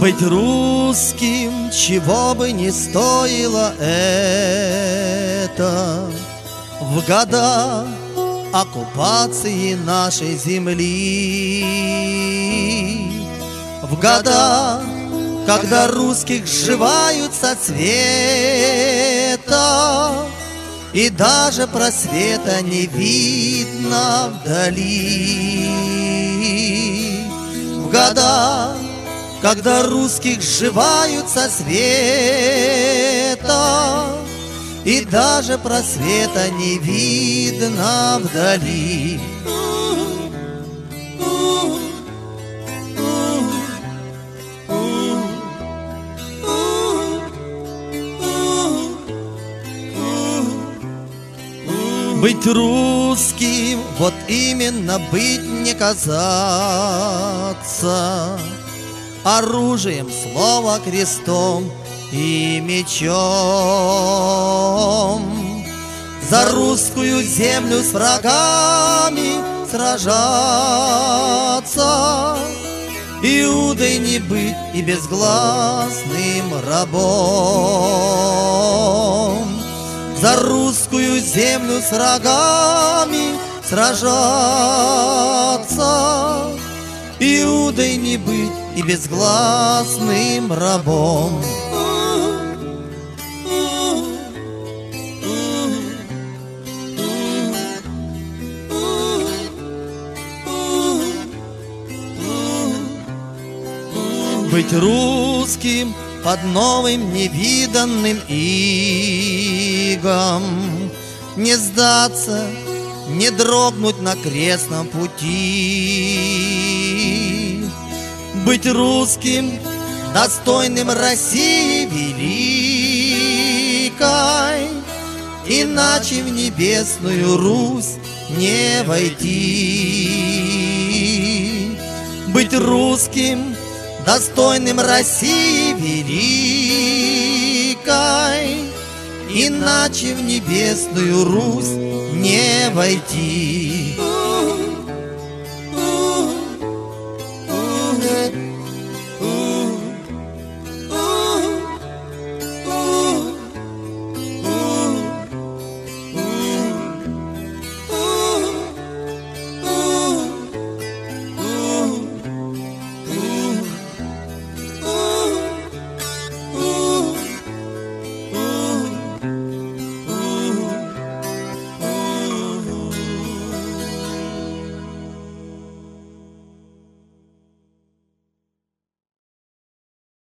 Быть русским, чего бы ни стоило это, в года оккупации нашей земли, в года, когда русских сживают со цвета, и даже просвета не видно вдали. В года, когда русских сживают со света, и даже просвета не видно вдали. Быть русским, вот именно быть, не казаться оружием, слова, крестом и мечом. За русскую землю с врагами сражаться, Иудой не быть и безгласным рабом. За русскую землю с врагами сражаться, Иудой не быть и безгласным рабом. Быть русским под новым невиданным игом, не сдаться, не дрогнуть на крестном пути. Быть русским, достойным России великой, иначе в небесную Русь не войти. Быть русским, достойным России великой, иначе в небесную Русь не войти.